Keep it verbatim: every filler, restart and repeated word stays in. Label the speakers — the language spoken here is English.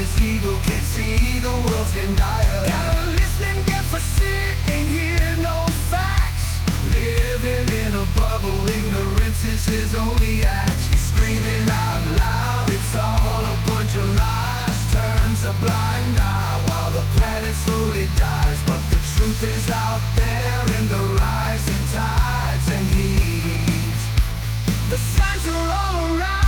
Speaker 1: his evil can see the world's getting dire. Gotta listen and get for sick, ain't hear no facts. Living in a bubble, ignorance is his only act. He's screaming out loud, it's all a bunch of lies. Turns a blind eye while the planet slowly dies. But the truth is out there in the rising tides and heat. The signs are all around.